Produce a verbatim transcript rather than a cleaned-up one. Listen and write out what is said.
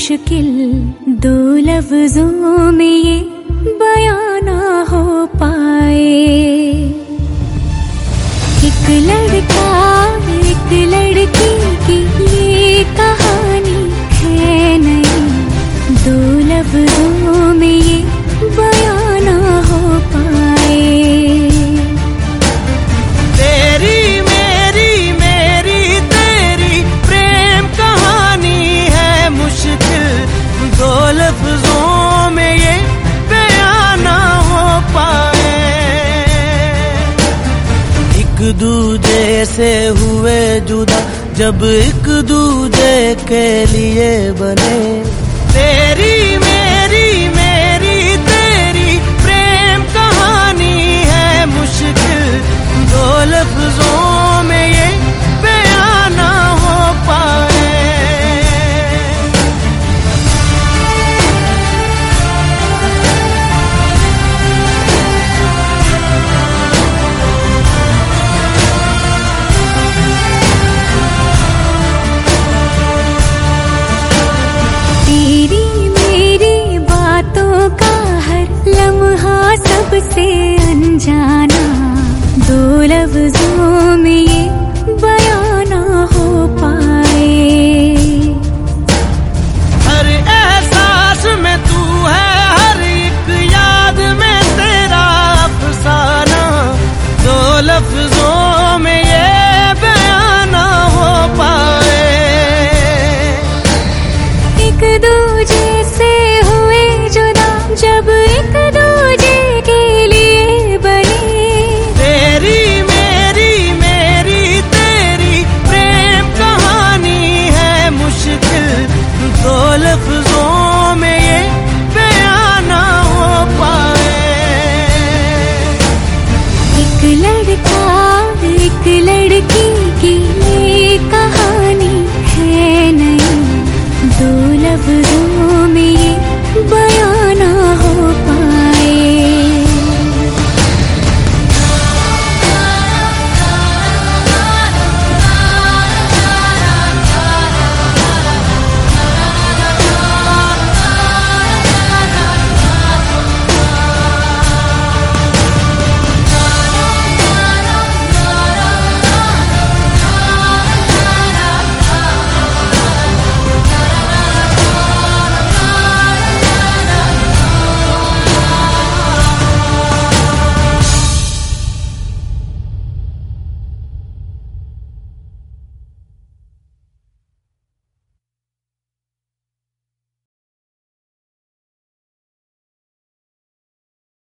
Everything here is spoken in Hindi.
मुश्किल दो लफ्जों में ये बयां ना हो पाए। एक लड़का एक लड़की की ये कहानी है नहीं, दो लफ्जों में ये बयां ना हो पाए। तेरी मेरी मेरी तेरी प्रेम कहानी है मुश्किल, दो लफ्जों में ये बयां ना हो पाए। एक दूजे से हुए जुदा जब एक दूजे के लिए बने, तेरी मेरी मेरी तेरी प्रेम कहानी है मुश्किल, दो लफ्जों में ये बयां ना हो पाए। तेरी मेरी बातों का हर लम्हा सबसे अनजाना, दो लफ्जों में ये बयां ना हो पाए। हर एहसास में तू है, हर एक याद में तेरा अफसाना, दो लफ्जों में ये बयां ना हो पाए। एक दूजे से हुए जुदा जब एक दूजे के लिए बने, तेरी मेरी मेरी तेरी प्रेम कहानी है मुश्किल, दो लफ्जों में ये बयां ना हो पाए। एक लड़का एक लड़की की